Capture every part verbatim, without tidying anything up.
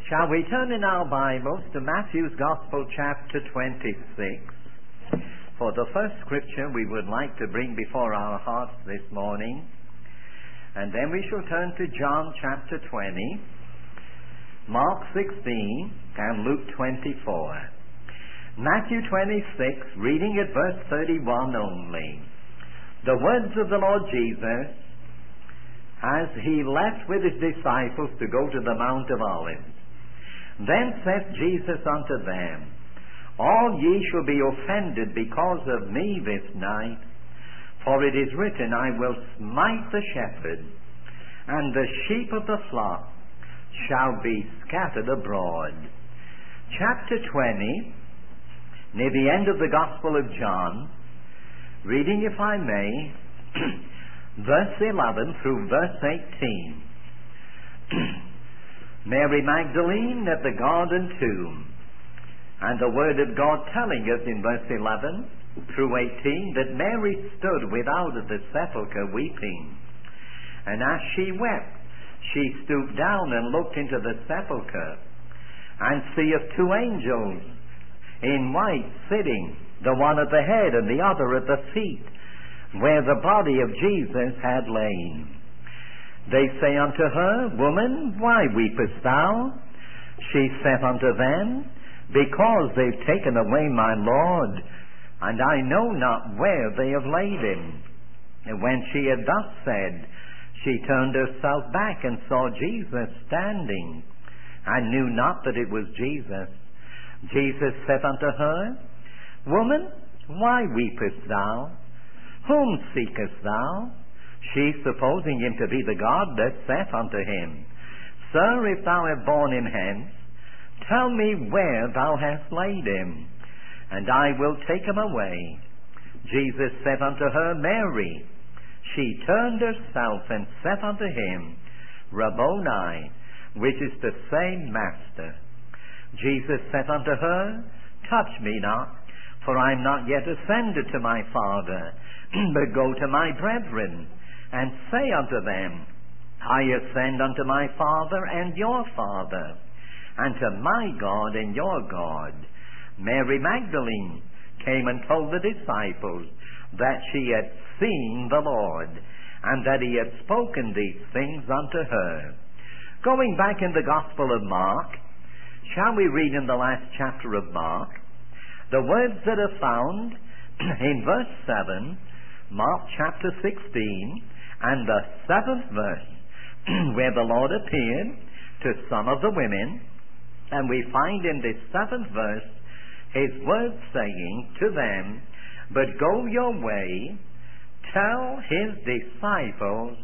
Shall we turn in our Bibles to Matthew's Gospel, chapter twenty-six? For the first scripture we would like to bring before our hearts this morning. And then we shall turn to John chapter twenty, Mark sixteen, and Luke twenty-four. Matthew twenty-six, reading at verse thirty-one only. The words of the Lord Jesus as he left with his disciples to go to the Mount of Olives. Then saith Jesus unto them, All ye shall be offended because of me this night, for it is written, I will smite the shepherd, and the sheep of the flock shall be scattered abroad. Chapter twenty, near the end of the Gospel of John, reading, if I may, verse eleven through verse eighteen. Mary Magdalene at the garden tomb, and the Word of God telling us in verse eleven through eighteen that Mary stood without of the sepulchre weeping. And as she wept, she stooped down and looked into the sepulchre, and seeth two angels in white sitting, the one at the head and the other at the feet, where the body of Jesus had lain. They say unto her, Woman, why weepest thou? She saith unto them, Because they've taken away my Lord, and I know not where they have laid him. And when she had thus said, she turned herself back and saw Jesus standing, and knew not that it was Jesus. Jesus saith unto her, Woman, why weepest thou? Whom seekest thou? She, supposing him to be the gardener, saith unto him, Sir, if thou have borne him hence, tell me where thou hast laid him, and I will take him away. Jesus saith unto her, Mary. She turned herself and saith unto him, Rabboni, which is to say, Master. Jesus saith unto her, Touch me not, for I am not yet ascended to my Father, but go to my brethren, and say unto them, I ascend unto my Father and your Father, and to my God and your God. Mary Magdalene came and told the disciples that she had seen the Lord, and that he had spoken these things unto her. Going back in the Gospel of Mark, shall we read in the last chapter of Mark the words that are found in verse seven, Mark chapter sixteen, and the seventh verse, where the Lord appeared to some of the women, and we find in this seventh verse his words saying to them, But go your way, tell his disciples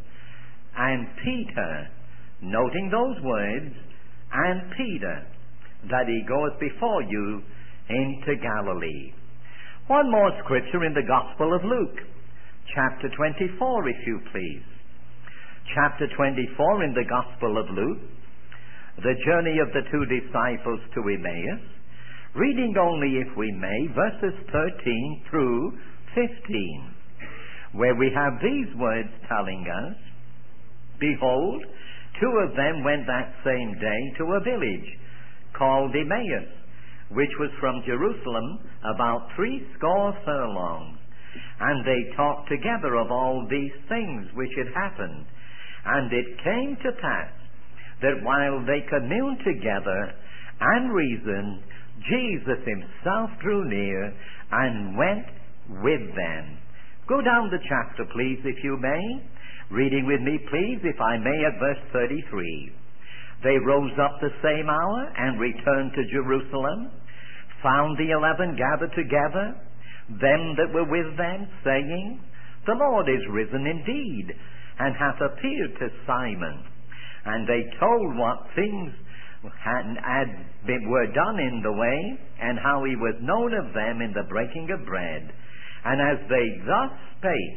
and Peter, noting those words, and Peter, that he goeth before you into Galilee. One more scripture in the Gospel of Luke, chapter twenty-four, if you please. Chapter twenty-four in the Gospel of Luke, the journey of the two disciples to Emmaus, reading only, if we may, verses thirteen through fifteen, where we have these words telling us, Behold, two of them went that same day to a village called Emmaus, which was from Jerusalem about threescore furlongs. And they talked together of all these things which had happened. And it came to pass that while they communed together and reasoned, Jesus himself drew near and went with them. Go down the chapter, please, if you may. Reading with me, please, if I may, at verse thirty-three. They rose up the same hour and returned to Jerusalem, found the eleven gathered together, them that were with them, saying, The Lord is risen indeed, and hath appeared to Simon. And they told what things had, had been, were done in the way, and how he was known of them in the breaking of bread. And as they thus spake,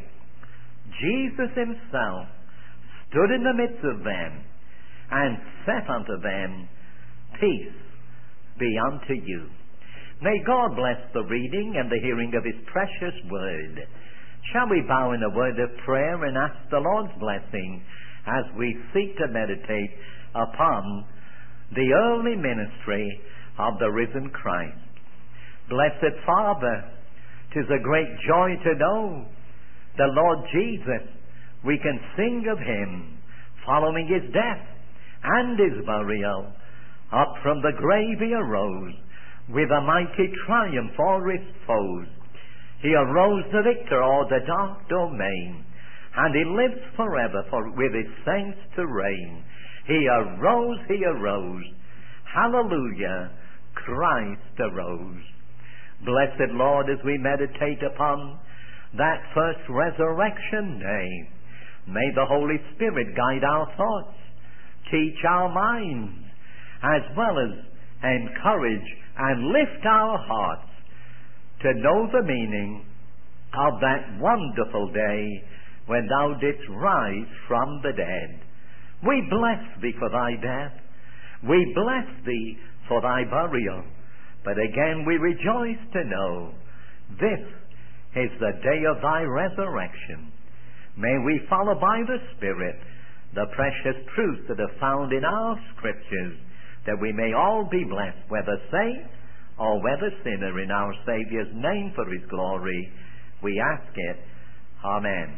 Jesus himself stood in the midst of them, and saith unto them, Peace be unto you. May God bless the reading and the hearing of his precious word. Shall we bow in a word of prayer and ask the Lord's blessing as we seek to meditate upon the early ministry of the risen Christ. Blessed Father, 'tis a great joy to know the Lord Jesus. We can sing of him following his death and his burial. Up from the grave he arose with a mighty triumph o'er his foes. He arose the victor o'er the dark domain, and he lives forever for with his saints to reign. He arose, he arose. Hallelujah, Christ arose. Blessed Lord, as we meditate upon that first resurrection day, may the Holy Spirit guide our thoughts, teach our minds, as well as encourage and lift our hearts to know the meaning of that wonderful day when thou didst rise from the dead. We bless thee for thy death. We bless thee for thy burial. But again we rejoice to know this is the day of thy resurrection. May we follow by the Spirit the precious truths that are found in our Scriptures, that we may all be blessed, whether saint or whether sinner, in our Saviour's name for his glory. We ask it. Amen.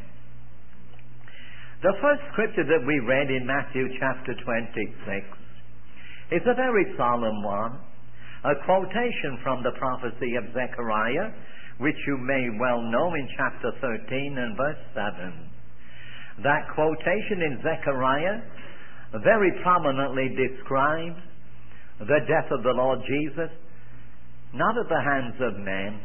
The first scripture that we read in Matthew chapter twenty-six is a very solemn one, a quotation from the prophecy of Zechariah, which you may well know in chapter thirteen and verse seven. That quotation in Zechariah very prominently describes the death of the Lord Jesus, not at the hands of men,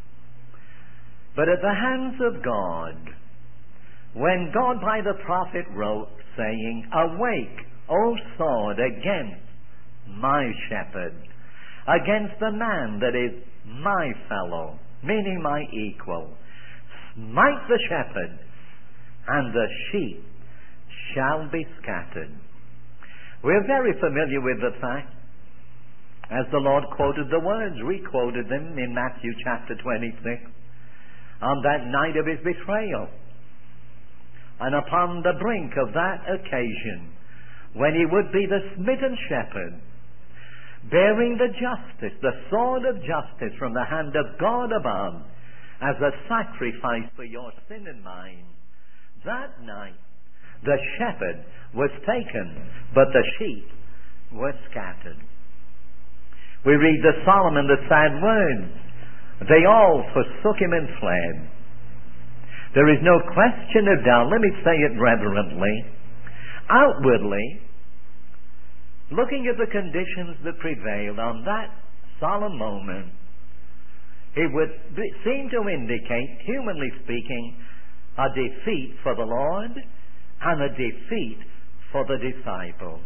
but at the hands of God. When God by the prophet wrote, saying, "Awake, O sword, against my shepherd, against the man that is my fellow," meaning my equal. "Smite the shepherd, and the sheep shall be scattered." We're very familiar with the fact, as the Lord quoted the words, we quoted them in Matthew chapter twenty-six, on that night of his betrayal, and upon the brink of that occasion, when he would be the smitten shepherd, bearing the justice, the sword of justice from the hand of God above, as a sacrifice for your sin and mine. That night, the shepherd was taken, but the sheep were scattered. We read the solemn and the sad words, "They all forsook him and fled." There is no question of doubt, let me say it reverently, outwardly, looking at the conditions that prevailed on that solemn moment, it would be, seem to indicate, humanly speaking, a defeat for the Lord and a defeat for the disciples.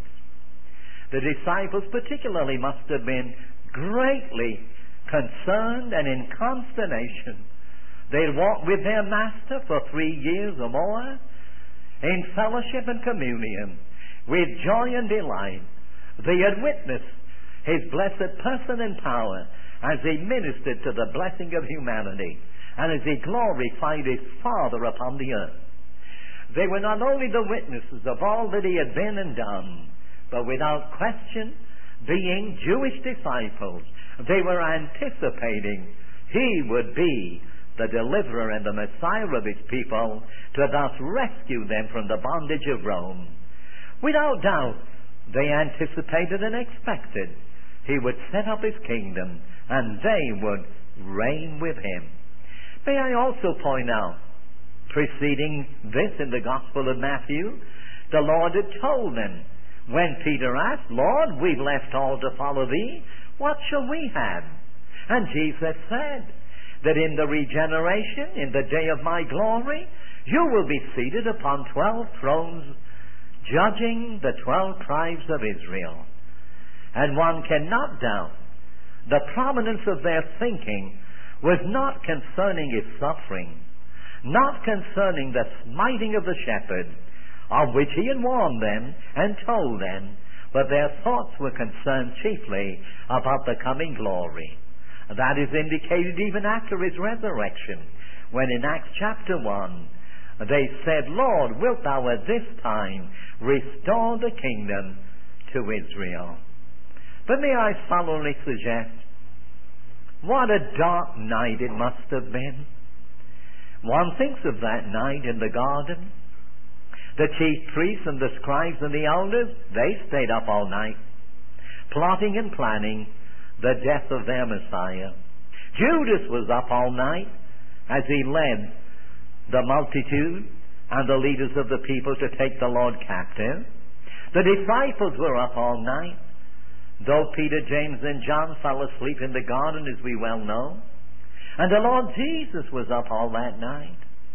The disciples particularly must have been greatly concerned and in consternation. They had walked with their Master for three years or more in fellowship and communion with joy and delight. They had witnessed his blessed person and power as he ministered to the blessing of humanity and as he glorified his Father upon the earth. They were not only the witnesses of all that he had been and done, but without question, being Jewish disciples, they were anticipating he would be the deliverer and the Messiah of his people, to thus rescue them from the bondage of Rome. Without doubt, they anticipated and expected he would set up his kingdom and they would reign with him. May I also point out, preceding this in the Gospel of Matthew, the Lord had told them, when Peter asked, "Lord, we've left all to follow thee, what shall we have?" And Jesus said that in the regeneration, in the day of my glory, you will be seated upon twelve thrones, judging the twelve tribes of Israel. And one cannot doubt the prominence of their thinking was not concerning his suffering, not concerning the smiting of the shepherd, of which he had warned them and told them, but their thoughts were concerned chiefly about the coming glory. That is indicated even after his resurrection, when in Acts chapter one, they said, "Lord, wilt thou at this time restore the kingdom to Israel?" But may I solemnly suggest, what a dark night it must have been. One thinks of that night in the garden. The chief priests and the scribes and the elders, they stayed up all night, plotting and planning the death of their Messiah. Judas was up all night as he led the multitude and the leaders of the people to take the Lord captive. The disciples were up all night, though Peter, James, and John fell asleep in the garden, as we well know. And the Lord Jesus was up all that night.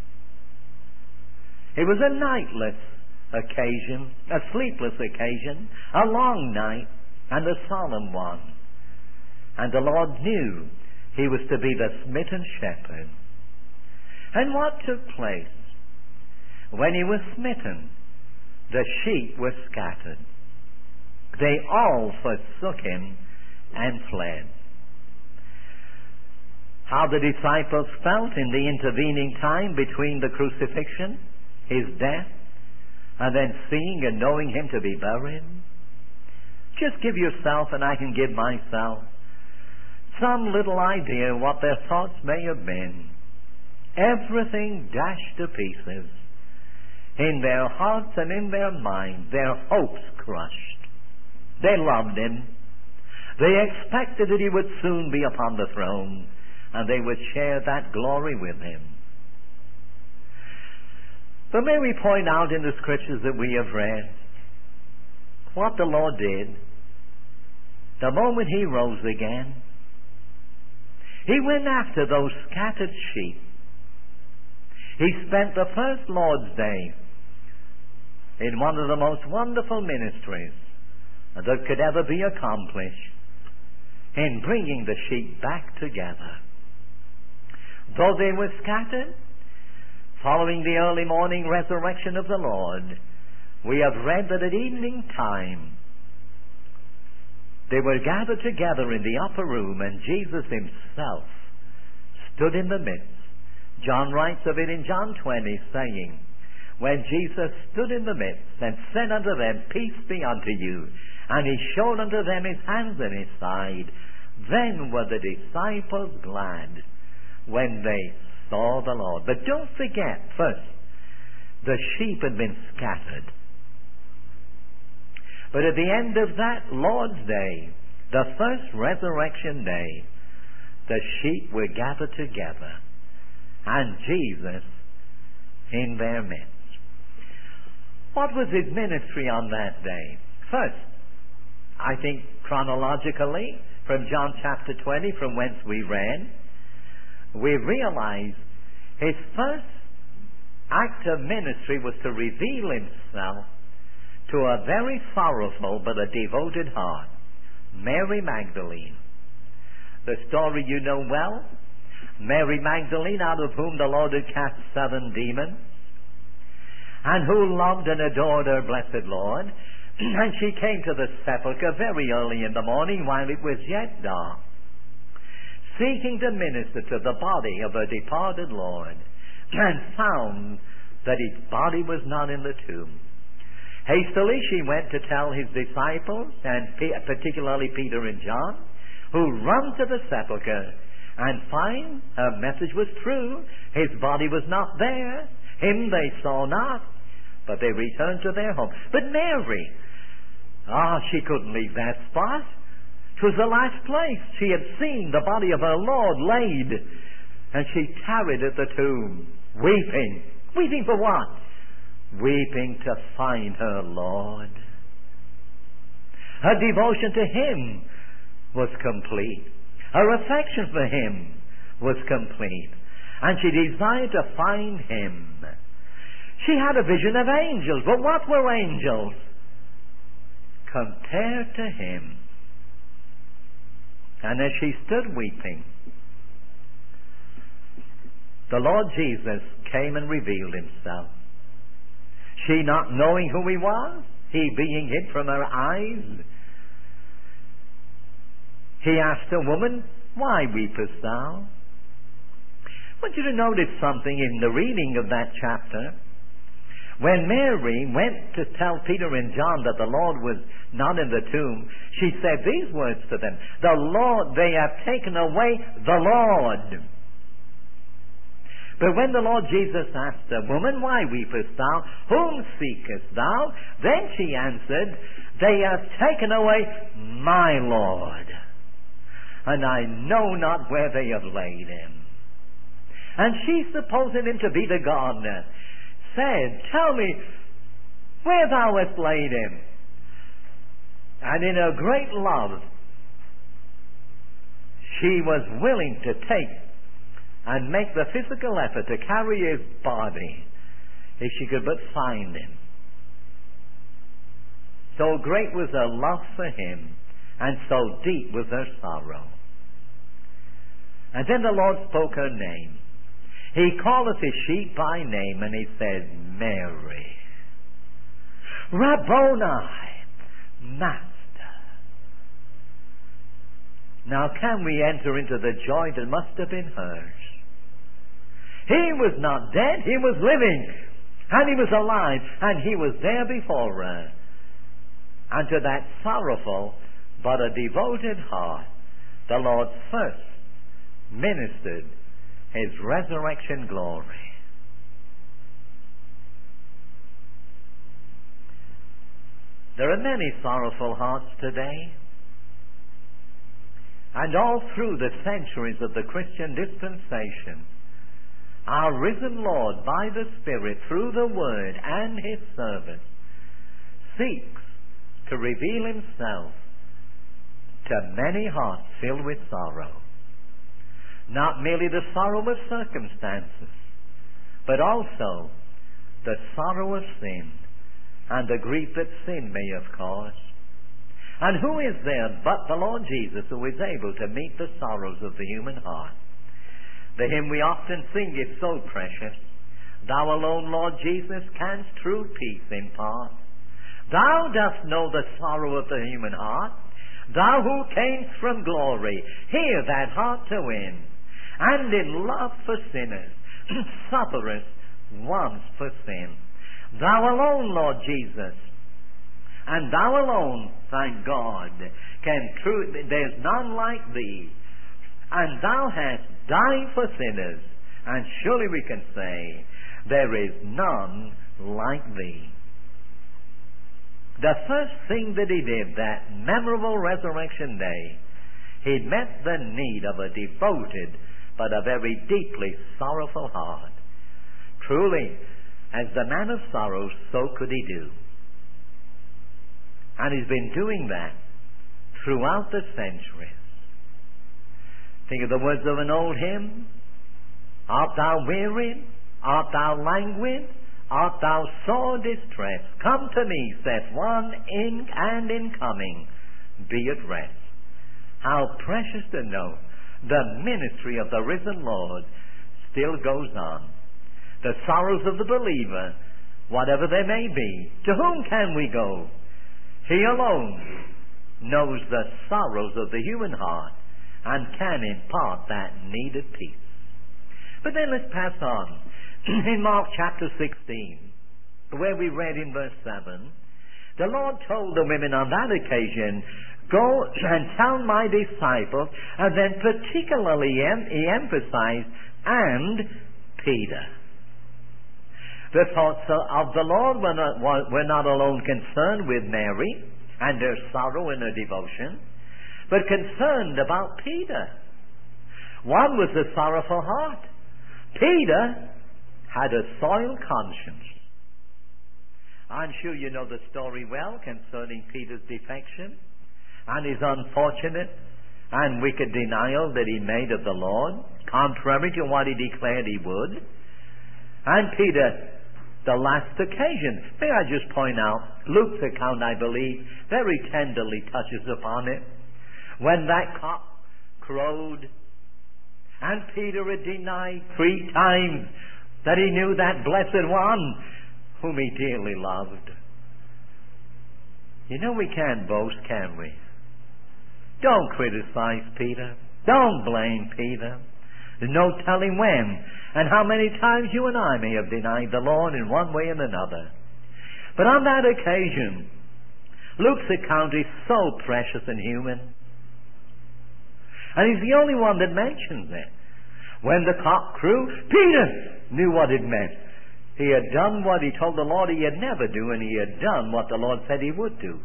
It was a nightless occasion, a sleepless occasion, a long night, and a solemn one. And the Lord knew he was to be the smitten shepherd. And what took place? When he was smitten, the sheep were scattered. They all forsook him and fled. How the disciples felt in the intervening time between the crucifixion, his death, and then seeing and knowing him to be buried. Just give yourself, and I can give myself, some little idea what their thoughts may have been. Everything dashed to pieces. In their hearts and in their minds, their hopes crushed. They loved him. They expected that he would soon be upon the throne, and they would share that glory with him. But may we point out in the scriptures that we have read what the Lord did the moment he rose again. He went after those scattered sheep. He spent the first Lord's Day in one of the most wonderful ministries that could ever be accomplished in bringing the sheep back together. Though they were scattered, following the early morning resurrection of the Lord, we have read that at evening time they were gathered together in the upper room, and Jesus himself stood in the midst. John writes of it in John twenty, saying, when Jesus stood in the midst and said unto them, peace be unto you, and he showed unto them his hands and his side, then were the disciples glad when they saw the Lord. But don't forget, first, the sheep had been scattered. But at the end of that Lord's Day, the first resurrection day, the sheep were gathered together, and Jesus in their midst. What was his ministry on that day? First, I think chronologically, from John chapter twenty, from whence we read, we realize his first act of ministry was to reveal himself to a very sorrowful but a devoted heart, Mary Magdalene. The story you know well. Mary Magdalene, out of whom the Lord had cast seven demons, and who loved and adored her blessed Lord. And she came to the sepulchre very early in the morning while it was yet dark, seeking to minister to the body of her departed Lord, and found that his body was not in the tomb. Hastily she went to tell his disciples, and particularly Peter and John, who run to the sepulchre and find her message was true. His body was not there. Him they saw not, but they returned to their home. But Mary, ah, she couldn't leave that spot. It was the last place she had seen the body of her Lord laid. And she tarried at the tomb, weeping. Weeping for what? Weeping to find her Lord. Her devotion to him was complete. Her affection for him was complete. And she desired to find him. She had a vision of angels. But what were angels compared to him? And as she stood weeping, the Lord Jesus came and revealed himself. She not knowing who he was, he being hid from her eyes, he asked the woman, why weepest thou? I want you to notice something in the reading of that chapter. When Mary went to tell Peter and John that the Lord was not in the tomb, she said these words to them, "The Lord, they have taken away the Lord." But when the Lord Jesus asked her, "Woman, why weepest thou? Whom seekest thou?" Then she answered, "They have taken away my Lord, and I know not where they have laid him." And she, supposing him to be the gardener, said, "Tell me where thou hast laid him." And in her great love, she was willing to take and make the physical effort to carry his body if she could but find him. So great was her love for him, and so deep was her sorrow. And then the Lord spoke her name. He calleth his sheep by name, and he said, "Mary." "Rabboni," Master. Now can we enter into the joy that must have been hers? He was not dead, he was living, and he was alive, and he was there before her. And to that sorrowful but a devoted heart, the Lord first ministered his resurrection glory. There are many sorrowful hearts today, and all through the centuries of the Christian dispensation, our risen Lord, by the Spirit, through the Word and His service, seeks to reveal Himself to many hearts filled with sorrow. Not merely the sorrow of circumstances, but also the sorrow of sin and the grief that sin may have caused. And who is there but the Lord Jesus who is able to meet the sorrows of the human heart? The hymn we often sing is so precious. "Thou alone, Lord Jesus, canst true peace impart. Thou dost know the sorrow of the human heart. Thou who camest from glory, hear that heart to win. And in love for sinners, sufferest once for sin. Thou alone, Lord Jesus, and thou alone, thank God, can true, there's none like thee. And thou hast died for sinners, and surely we can say, there is none like thee." The first thing that he did that memorable resurrection day, he met the need of a devoted but a very deeply sorrowful heart. Truly, as the man of sorrows, so could he do. And he's been doing that throughout the centuries. Think of the words of an old hymn. "Art thou wearied? Art thou languid? Art thou sore distressed? Come to me, saith one, in and in coming, be at rest." How precious to know the ministry of the risen Lord still goes on. The sorrows of the believer, whatever they may be, to whom can we go? He alone knows the sorrows of the human heart and can impart that needed peace. But then let's pass on. In Mark chapter sixteen, where we read in verse seven, the Lord told the women on that occasion, "Go and tell my disciples," and then particularly he emphasized, "and Peter." The thoughts of the Lord were not, were not alone concerned with Mary and her sorrow and her devotion, but concerned about Peter. One was the sorrowful heart. Peter had a soiled conscience. I'm sure you know the story well concerning Peter's defection and his unfortunate and wicked denial that he made of the Lord, contrary to what he declared he would. And Peter, the last occasion, may I just point out, Luke's account, I believe, very tenderly touches upon it. When that cock crowed, and Peter had denied three times that he knew that blessed one whom he dearly loved. You know, we can't boast, can we? Don't criticize Peter. Don't blame Peter. There's no telling when and how many times you and I may have denied the Lord in one way and another. But on that occasion, Luke's account is so precious and human. And he's the only one that mentions it. When the cock crew, Peter knew what it meant. He had done what he told the Lord he had never do, and he had done what the Lord said he would do.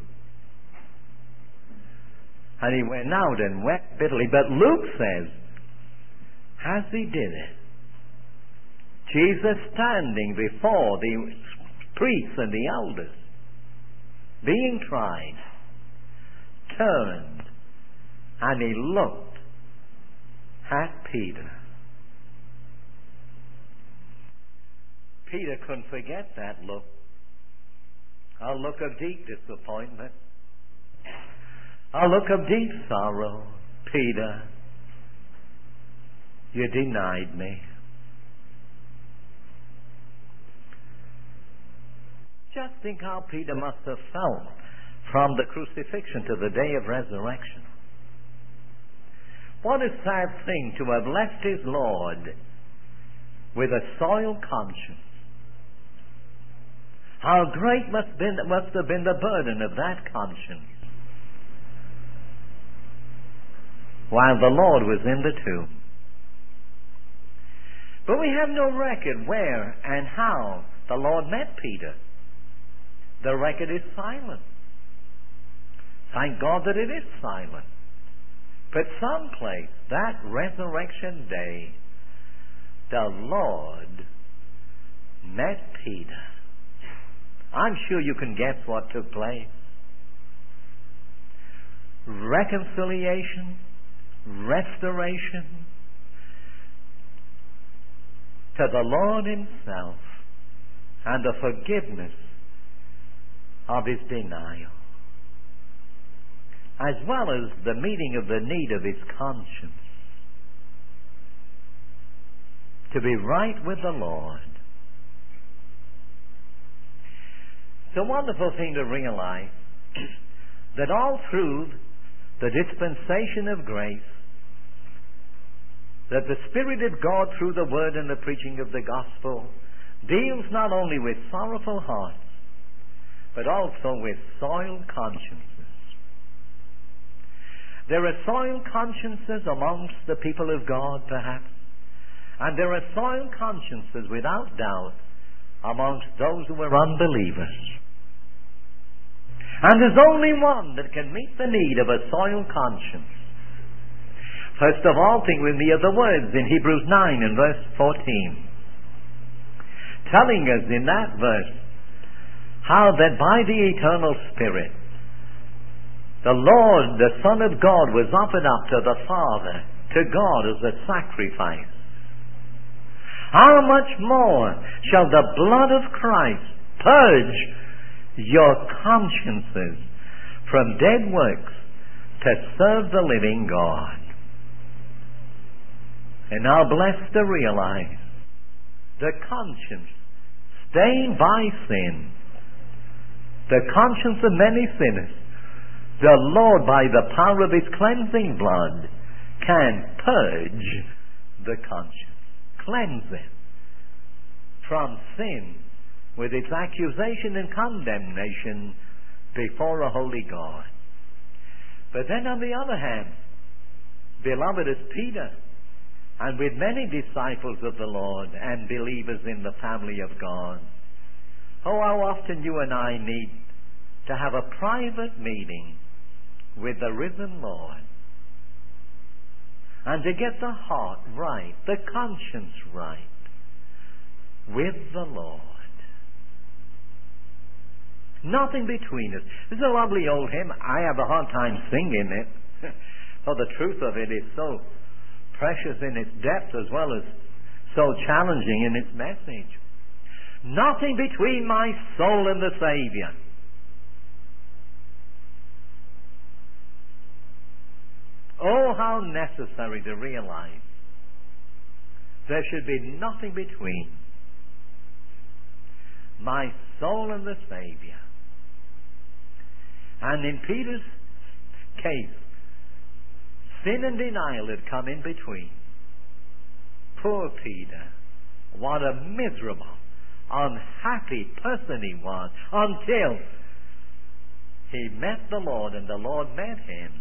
And he went out and wept bitterly. But Luke says, as he did it, Jesus standing before the priests and the elders, being tried, turned and he looked at Peter. Peter couldn't forget that look. A look of deep disappointment. A look of deep sorrow. Peter, you denied me. Just think how Peter must have felt from the crucifixion to the day of resurrection. What a sad thing to have left his Lord with a soiled conscience. How great must, been, must have been the burden of that conscience while the Lord was in the tomb. But we have no record where and how the Lord met Peter. The record is silent. Thank God that it is silent. But someplace, that resurrection day, the Lord met Peter. I'm sure you can guess what took place. Reconciliation, restoration to the Lord himself, and the forgiveness of his denial, as well as the meeting of the need of his conscience to be right with the Lord. It's a wonderful thing to realize that all through the dispensation of grace, that the Spirit of God through the Word and the preaching of the gospel deals not only with sorrowful hearts, but also with soiled consciences. There are soiled consciences amongst the people of God, perhaps, and there are soiled consciences, without doubt, amongst those who are unbelievers. And there's only one that can meet the need of a soiled conscience. First of all, think with me of the words in Hebrews nine and verse fourteen, telling us in that verse how that by the eternal Spirit the Lord, the Son of God, was offered up to the Father, to God as a sacrifice. How much more shall the blood of Christ purge your consciences from dead works to serve the living God? And now blessed to realize the conscience stained by sin, the conscience of many sinners, the Lord, by the power of his cleansing blood, can purge the conscience, cleanse it from sin with its accusation and condemnation before a holy God. But then on the other hand, beloved as Peter, and with many disciples of the Lord and believers in the family of God, oh, how often you and I need to have a private meeting with the risen Lord, and to get the heart right, the conscience right with the Lord. Nothing between us. There's a lovely old hymn. I have a hard time singing it, for the truth of it is so precious in its depth as well as so challenging in its message. Nothing between my soul and the Savior. Oh, how necessary to realize there should be nothing between my soul and the Savior. And in Peter's case, sin and denial had come in between. Poor Peter. What a miserable, unhappy person he was until he met the Lord and the Lord met him.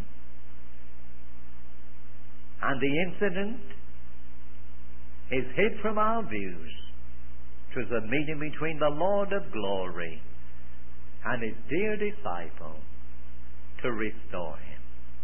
And the incident is hid from our views. It was a meeting between the Lord of glory and his dear disciple to restore him.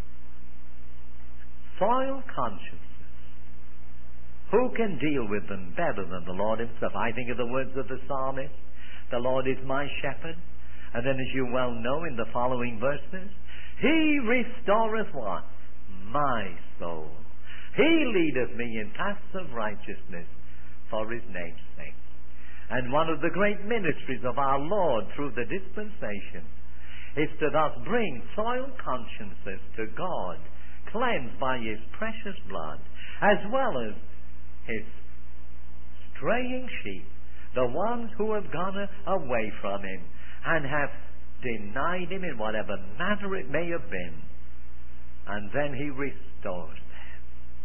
Soiled consciences. Who can deal with them better than the Lord himself? I think of the words of the psalmist, the Lord is my shepherd. And then, as you well know in the following verses, he restoreth what? My soul. He leadeth me in paths of righteousness for his name's sake. And one of the great ministries of our Lord through the dispensation is to thus bring soiled consciences to God, cleansed by his precious blood, as well as his straying sheep, the ones who have gone away from him and have denied him in whatever manner it may have been. And then he restores them.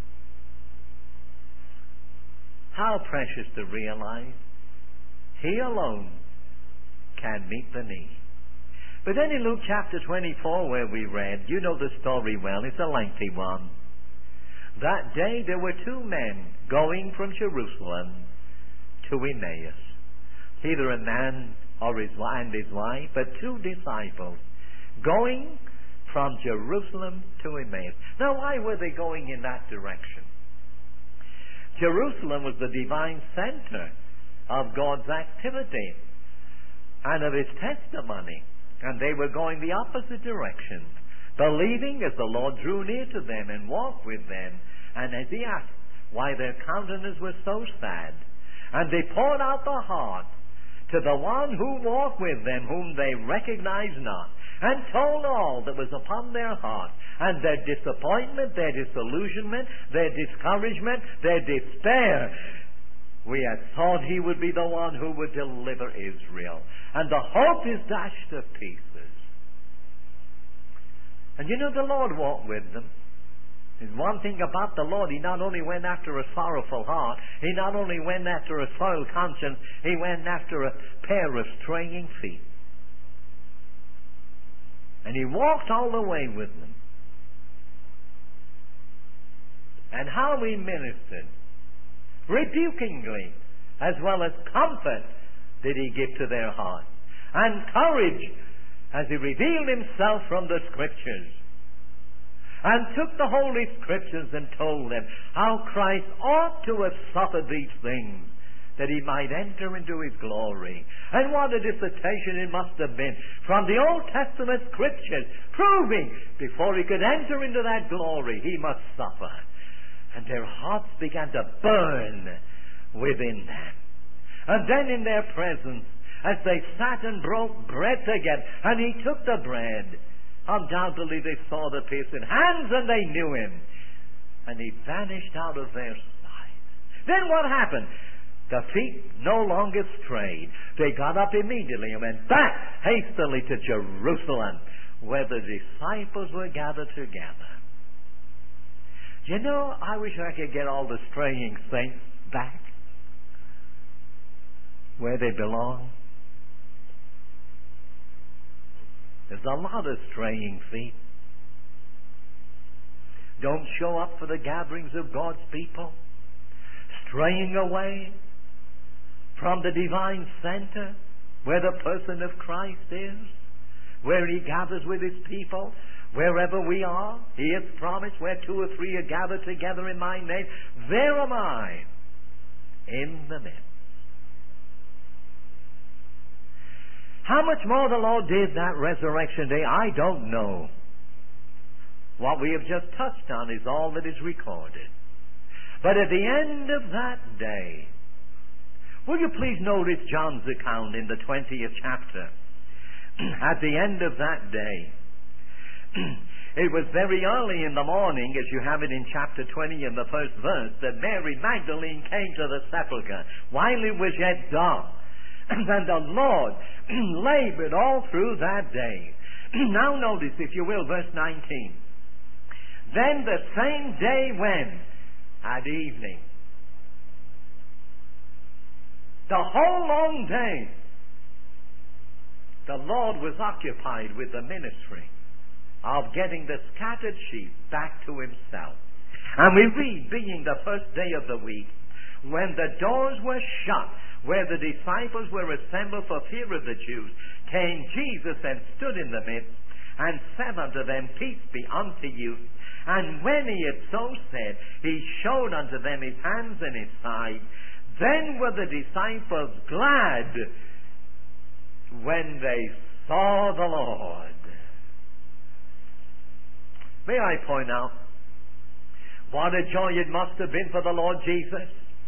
How precious to realize he alone can meet the need. But then in Luke chapter twenty-four, where we read, you know the story well, it's a lengthy one. That day there were two men going from Jerusalem to Emmaus. Either a man or his and his wife, but two disciples going from Jerusalem to Emmaus. Now, why were they going in that direction? Jerusalem was the divine center of God's activity and of his testimony. And they were going the opposite direction, believing as the Lord drew near to them and walked with them. And as he asked why their countenance was so sad, and they poured out the heart to the one who walked with them, whom they recognized not, and told all that was upon their heart, and their disappointment, their disillusionment, their discouragement, their despair. We had thought he would be the one who would deliver Israel. And the hope is dashed to pieces. And you know, the Lord walked with them. There's one thing about the Lord. He not only went after a sorrowful heart, he not only went after a soiled conscience, he went after a pair of straying feet. And he walked all the way with them. And how he ministered, rebukingly as well as comfort, did he give to their hearts, and courage as he revealed himself from the Scriptures, and took the Holy Scriptures and told them how Christ ought to have suffered these things, that he might enter into his glory. And what a dissertation it must have been from the Old Testament Scriptures, proving before he could enter into that glory, he must suffer. And their hearts began to burn within them. And then in their presence, as they sat and broke bread together, and he took the bread, undoubtedly they saw the piercing hands and they knew him. And he vanished out of their sight. Then what happened? The feet no longer strayed. They got up immediately and went back hastily to Jerusalem, where the disciples were gathered together. You know, I wish I could get all the straying saints back where they belong. There's a lot of straying feet. Don't show up for the gatherings of God's people. Straying away from the divine center where the person of Christ is, where he gathers with his people. Wherever we are, he has promised, where two or three are gathered together in my name, there am I in the midst. How much more the Lord did that resurrection day, I don't know. What we have just touched on is all that is recorded. But at the end of that day, will you please notice John's account in the twentieth chapter? At the end of that day, it was very early in the morning, as you have it in chapter twenty in the first verse, that Mary Magdalene came to the sepulchre while it was yet dark. And the Lord labored all through that day. Now notice, if you will, verse nineteen. Then the same day when, at evening, The whole long day, the Lord was occupied with the ministry of getting the scattered sheep back to himself. And we read, being the first day of the week, when the doors were shut, where the disciples were assembled for fear of the Jews, came Jesus and stood in the midst, and said unto them, Peace be unto you. And when he had so said, he showed unto them his hands and his side. Then were the disciples glad when they saw the Lord. May I point out what a joy it must have been for the Lord Jesus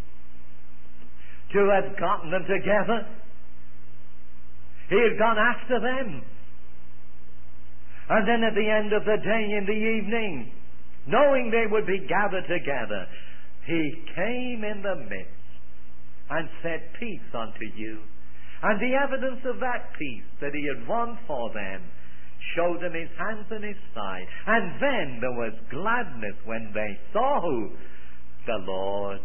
to have gotten them together. He had gone after them. And then at the end of the day, in the evening, knowing they would be gathered together, he came in the midst and said, Peace unto you. And the evidence of that peace that he had won for them showed them his hands and his side. And then there was gladness when they saw who? The Lord.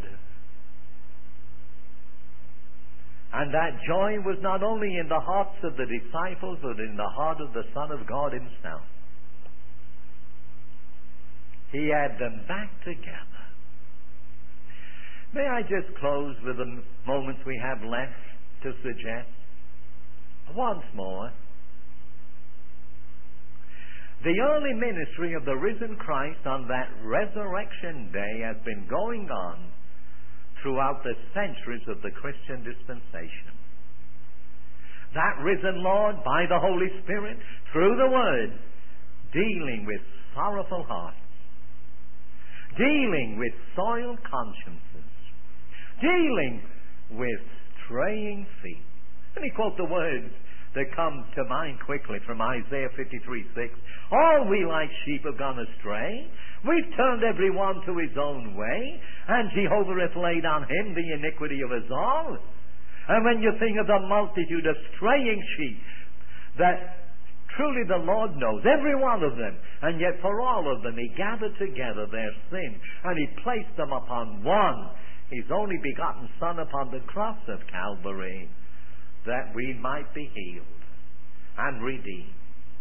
And that joy was not only in the hearts of the disciples, but in the heart of the Son of God himself. He had them back together. May I just close with the moments we have left to suggest once more. The early ministry of the risen Christ on that resurrection day has been going on throughout the centuries of the Christian dispensation. That risen Lord, by the Holy Spirit, through the Word, dealing with sorrowful hearts, dealing with soiled consciences, dealing with straying feet. Let me quote the words that come to mind quickly from Isaiah fifty-three six. All we like sheep have gone astray. We've turned every one to his own way, and Jehovah hath laid on him the iniquity of us all. And when you think of the multitude of straying sheep, that truly the Lord knows every one of them, and yet for all of them he gathered together their sin, and he placed them upon one, his only begotten Son, upon the cross of Calvary, that we might be healed and redeemed.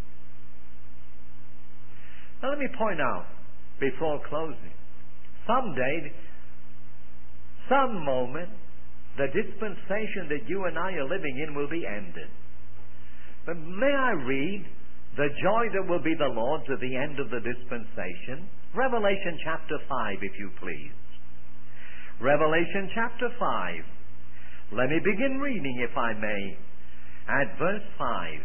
Now let me point out, before closing, someday, some moment, the dispensation that you and I are living in will be ended. But may I read the joy that will be the Lord's at the end of the dispensation? Revelation chapter five, if you please. Revelation chapter five. Let me begin reading, if I may, at verse five.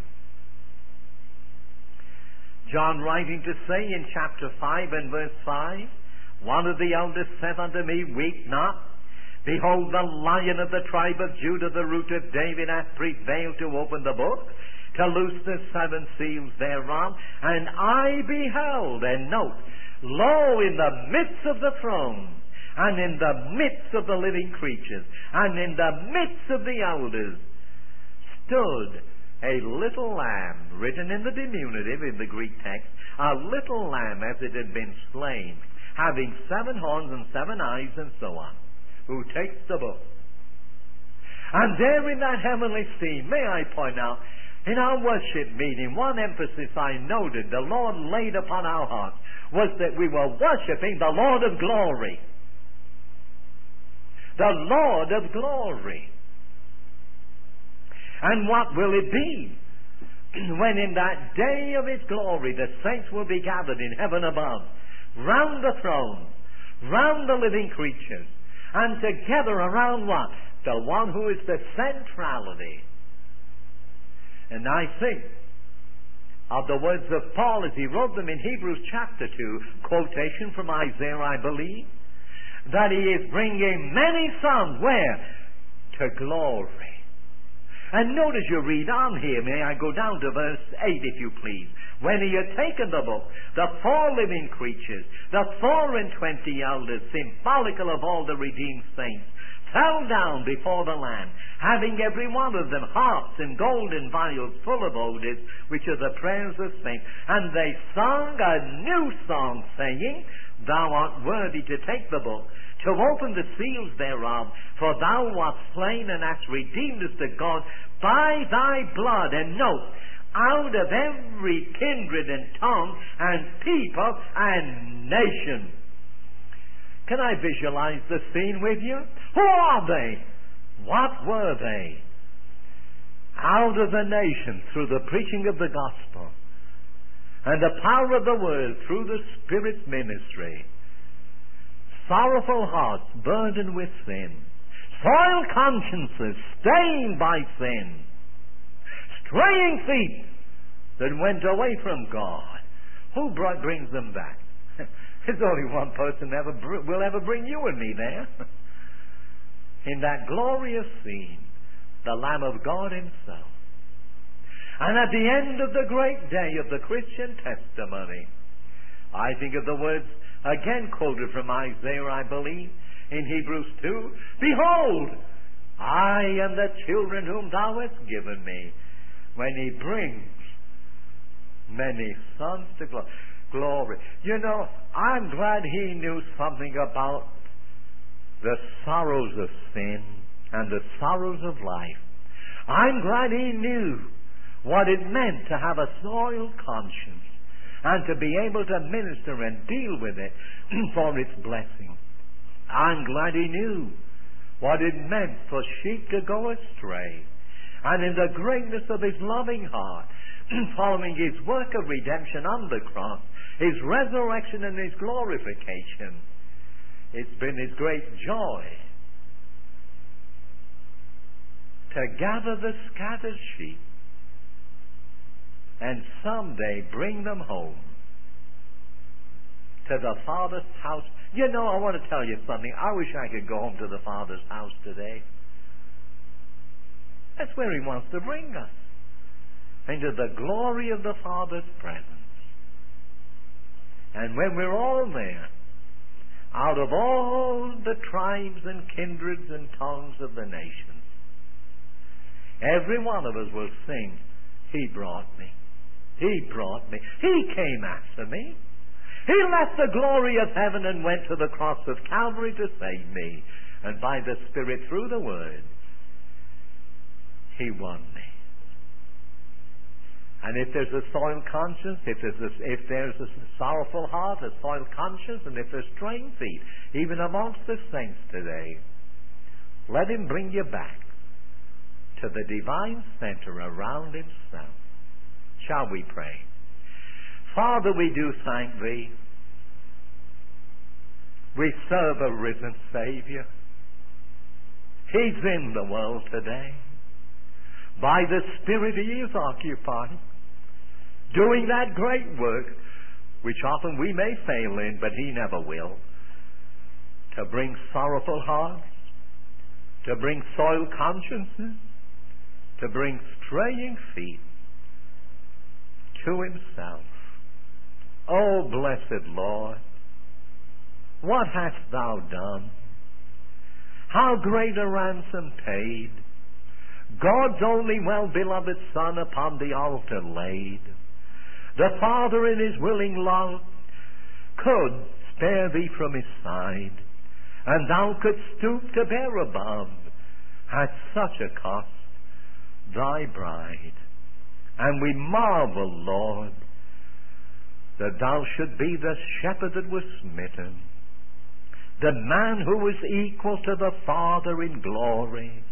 John writing to say in chapter five and verse five, one of the elders said unto me, Weep not. Behold, the Lion of the tribe of Judah, the root of David, hath prevailed to open the book, to loose the seven seals thereof. And I beheld, and note, lo, in the midst of the throne, and in the midst of the living creatures, and in the midst of the elders, stood a little lamb, written in the diminutive in the Greek text, a little lamb as it had been slain, having seven horns and seven eyes, and so on, who takes the book. And there in that heavenly scene, may I point out, in our worship meeting, one emphasis I noted the Lord laid upon our hearts was that we were worshiping the Lord of glory. The Lord of glory. And what will it be when in that day of his glory the saints will be gathered in heaven above, round the throne, round the living creatures, and together around what? The one who is the centrality. And I think of the words of Paul as he wrote them in Hebrews chapter two, quotation from Isaiah, I believe, that he is bringing many sons, where? To glory. And notice you read on here, may I go down to verse eight, if you please. When he had taken the book, the four living creatures, the four and twenty elders, symbolical of all the redeemed saints, fell down before the Lamb, having every one of them harps and golden vials full of odors, which are the prayers of saints. And they sung a new song, saying, Thou art worthy to take the book, to open the seals thereof, for thou wast slain and hast redeemed us to God by thy blood. And note, out of every kindred and tongue and people and nation. Can I visualize the scene with you? Who are they? What were they? Out of the nation, through the preaching of the gospel and the power of the word through the Spirit's ministry, sorrowful hearts burdened with sin, soiled consciences stained by sin, straying feet that went away from God. Who brought, brings them back? There's only one person ever br- will ever bring you and me there. In that glorious scene, the Lamb of God himself. And at the end of the great day of the Christian testimony, I think of the words again quoted from Isaiah, I believe, in Hebrews two, Behold, I am the children whom thou hast given me, when he brings many sons to glory. Glory. You know, I'm glad he knew something about the sorrows of sin and the sorrows of life. I'm glad he knew what it meant to have a soiled conscience and to be able to minister and deal with it for its blessing. I'm glad he knew what it meant for sheep to go astray, and in the greatness of his loving heart, following his work of redemption on the cross, his resurrection and his glorification, it's been his great joy to gather the scattered sheep and someday bring them home to the Father's house. You know, I want to tell you something. I wish I could go home to the Father's house today. That's where he wants to bring us, into the glory of the Father's presence. And when we're all there, out of all the tribes and kindreds and tongues of the nations, every one of us will sing, He brought me. He brought me. He came after me. He left the glory of heaven and went to the cross of Calvary to save me. And by the Spirit, through the Word, He won me. And if there's a soiled conscience, if there's a, if there's a sorrowful heart, a soiled conscience, and if there's straying feet, even amongst the saints today, let Him bring you back to the divine center around Himself. Shall we pray? Father, we do thank Thee. We serve a risen Savior. He's in the world today. By the Spirit He is occupied, doing that great work, which often we may fail in, but He never will, to bring sorrowful hearts, to bring soiled consciences, to bring straying feet to Himself. Oh, blessed Lord, what hast Thou done? How great a ransom paid! God's only well-beloved Son upon the altar laid. The Father in His willing love could spare Thee from His side, and Thou couldst stoop to bear above, at such a cost, Thy bride. And we marvel, Lord, that Thou should be the shepherd that was smitten, the man who was equal to the Father in glory,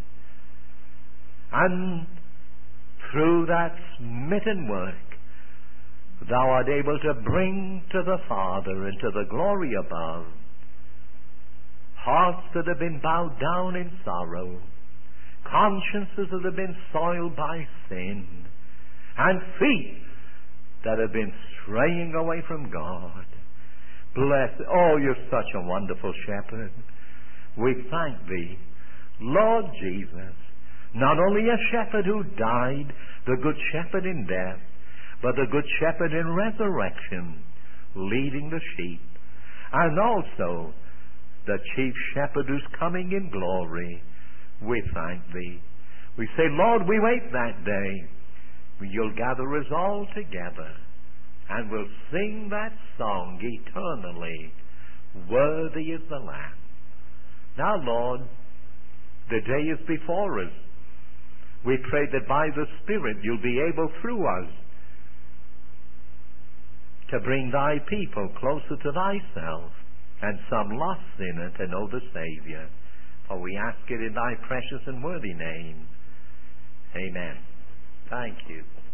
and through that smitten work, Thou art able to bring to the Father and to the glory above hearts that have been bowed down in sorrow, consciences that have been soiled by sin, and feet that have been straying away from God. Bless, oh, You're such a wonderful shepherd. We thank Thee, Lord Jesus, not only a shepherd who died, the good shepherd in death, but the good shepherd in resurrection, leading the sheep, and also the chief shepherd who's coming in glory. We thank thee. We say, Lord, we wait that day when you'll gather us all together and we'll sing that song eternally. Worthy is the Lamb. Now, Lord, the day is before us. We pray that by the Spirit you'll be able through us to bring thy people closer to thyself and some lost sinner to know the Savior. For we ask it in thy precious and worthy name. Amen. Thank you.